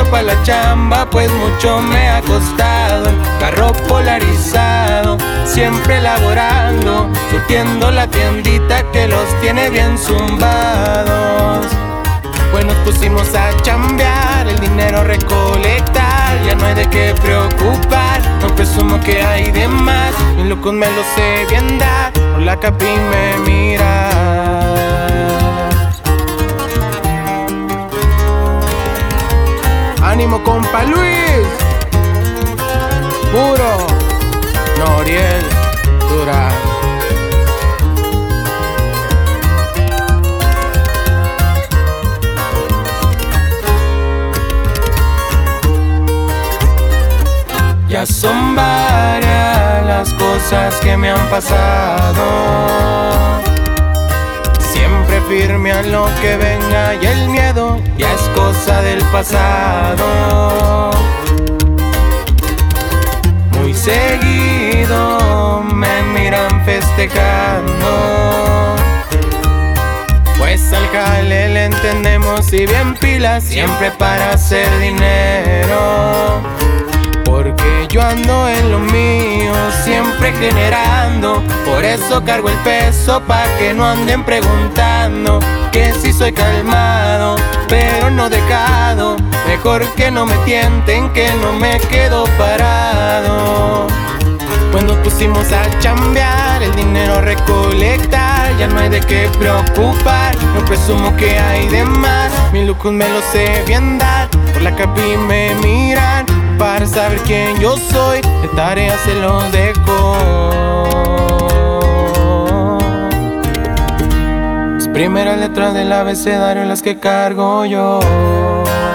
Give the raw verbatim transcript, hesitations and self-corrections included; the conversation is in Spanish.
pa' la chamba, pues mucho me ha costado. El carro polarizado, siempre laborando, surtiendo la tiendita que los tiene bien zumbados. Pues nos pusimos a chambear, el dinero recolectar, ya no hay de qué preocupar, no presumo que hay de más, mis locos me lo sé bien dar, por la capi me mira. Ánimo compa Luis, puro Noriel Durán. Ya son varias las cosas que me han pasado, siempre firme a lo que venga y el miedo ya es cosa del pasado. Muy seguido me miran festejando, pues al jale le entendemos y bien pilas, siempre para hacer dinero. Porque yo ando en lo mío, siempre generando, por eso cargo el peso pa' que no anden preguntando que si soy calmado, pero no dejado. Mejor que no me tienten, que no me quedo parado. Pues nos pusimos a chambear, el dinero recolectar, ya no hay de qué preocupar, no presumo que hay de más, mis lujos me los sé bien dar, por la capi me miran, para saber quién yo soy, de tarea se los dejo. Las primeras letras del abecedario las que cargo yo.